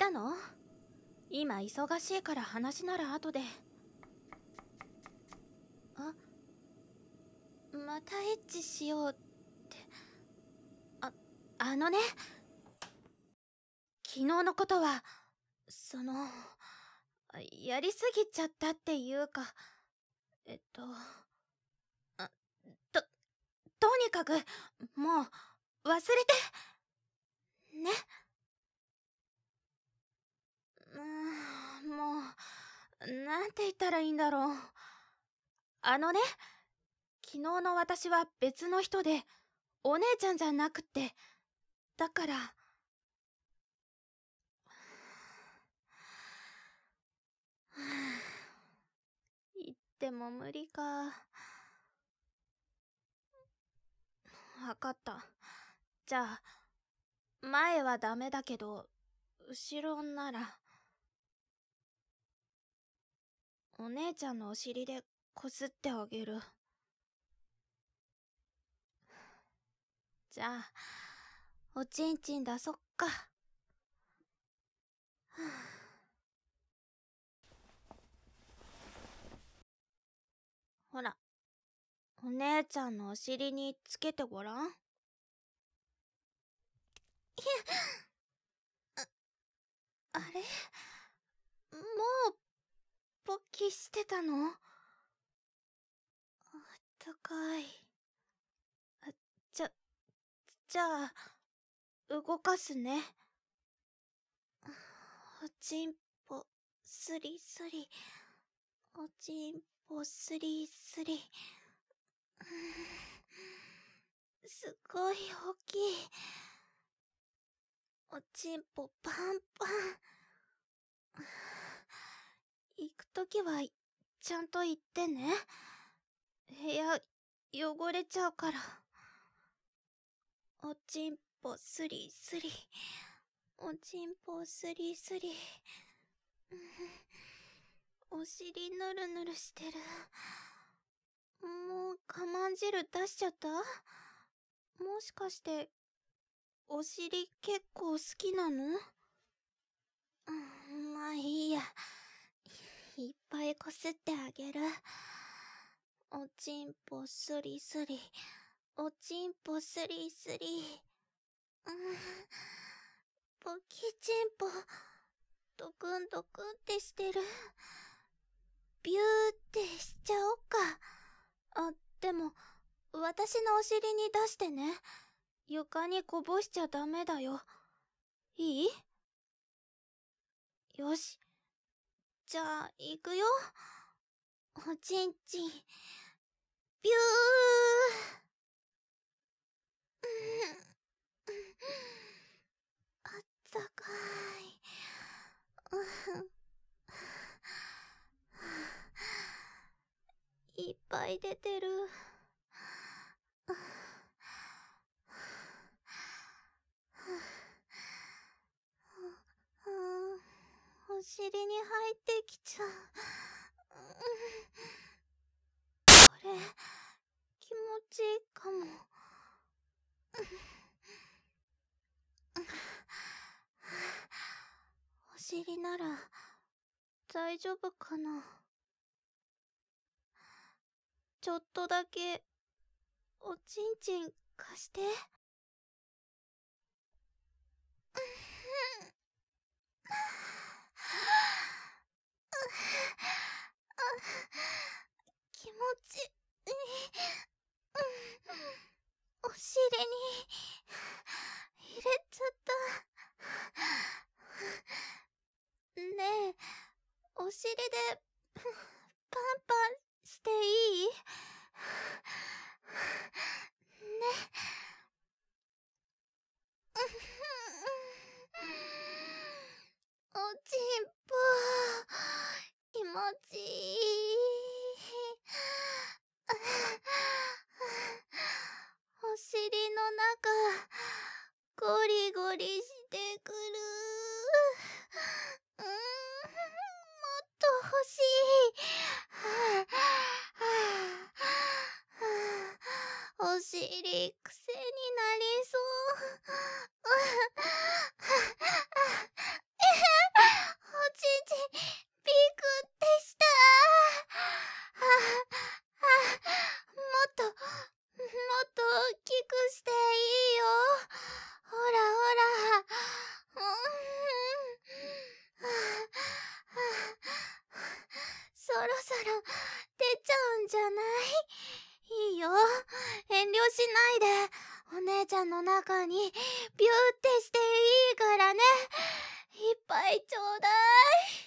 たの？今忙しいから話なら後で。またエッチしようって。あのね、昨日のことはやりすぎちゃったっていうか、あととにかくもう忘れてね。もうなんて言ったらいいんだろう。あのね、昨日の私は別の人で、お姉ちゃんじゃなくて、だから言っても無理か。わかった。じゃあ前はダメだけど後ろなら。お姉ちゃんのお尻でこすってあげる。じゃあおちんちん出そっか。ほら、お姉ちゃんのお尻につけてごらん。あれ、もう勃起してたの？あったかい。じゃじゃあ動かすね。おちんぽスリスリ、おちんぽスリスリ。すごい大きい。おちんぽパンパン。行くときはちゃんと言ってね。部屋汚れちゃうから。おちんぽスリスリ、おちんぽスリスリ。お尻ぬるぬるしてる。もう我慢汁出しちゃった？もしかしてお尻結構好きなの？まあいいや。いっぱいこすってあげる。おちんぽスリスリ、おちんぽスリスリ。ポキちんぽドクンドクンってしてる。ビューってしちゃおっか。でも私のお尻に出してね。床にこぼしちゃダメだよ。いい？よし、じゃあ行くよ。おちんちんビュー。あったかい。いっぱい出てる。お尻に入ってきちゃう。これ気持ちいいかも。お尻なら大丈夫かな。ちょっとだけおちんちん貸して。気持ちいい。お尻に入れちゃった。ねえ、お尻でパンパンしていい？ね。おちんぽ気持ちいい。お尻の中ゴリゴリしてくる。もっと欲しい。お尻癖になりそう。 ろ出ちゃうんじゃない？いいよ、遠慮しないで。お姉ちゃんの中にビューってしていいからね。いっぱいちょうだい。